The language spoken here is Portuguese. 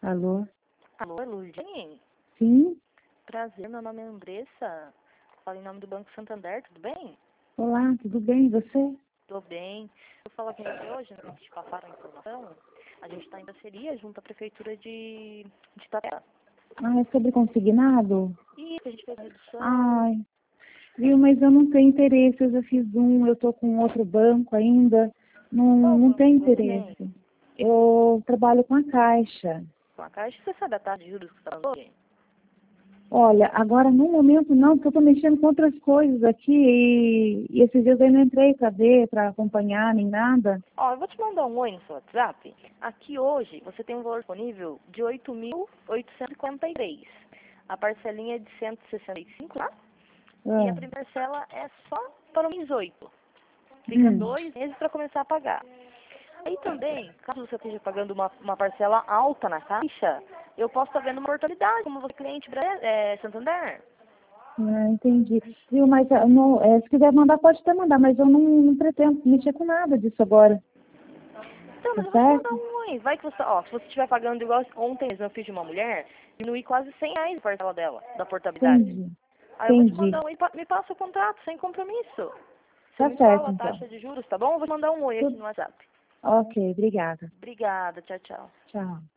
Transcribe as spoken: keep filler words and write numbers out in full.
Alô? Alô, Lourdinha? Sim? Prazer, meu nome é Andressa. Falo em nome do Banco Santander, tudo bem? Olá, tudo bem? E você? Tô bem. Eu falo com você hoje, né, te passaram a informação. A gente está em parceria junto à Prefeitura de, de Itapeva. Ah, é sobre consignado? E a gente fez a redução. Ai, viu, mas eu não tenho interesse, eu já fiz um, eu tô com outro banco ainda, não, Qual não banco tenho você tem? interesse. Eu trabalho com a Caixa. Com a Caixa, você sabe a taxa de juros que você está dando hoje? Olha, agora no momento não, porque eu tô mexendo com outras coisas aqui e, e esses dias eu não entrei pra ver, pra acompanhar, nem nada. Ó, eu vou te mandar um oi no seu WhatsApp. Aqui hoje você tem um valor disponível de oito mil oitocentos e quarenta e três. A parcelinha é de cento e sessenta e cinco, tá? E a Ah, primeira parcela é só para o mês oito. Fica hum, dois meses para começar a pagar. Aí também, caso você esteja pagando uma, uma parcela alta na Caixa, eu posso estar vendo uma oportunidade, como você é cliente Bre- é, Santander. ah, entendi. Viu, mas ah, não, é, se quiser mandar, pode até mandar, mas eu não, não pretendo mexer com nada disso agora. Então, Tá mas eu vou te mandar certo? um oi. Vai que você, ó, se você estiver pagando igual ontem mesmo eu fiz de uma mulher, diminui quase cem reais a parcela dela, da portabilidade. Entendi. Aí eu vou te Entendi. mandar um oi, pa- me passa o contrato, sem compromisso. Você Tá me fala certo, a então. taxa de juros, tá bom? Eu vou te mandar um oi aqui Tudo... no WhatsApp. Ok, obrigada. Obrigada, tchau, tchau. Tchau.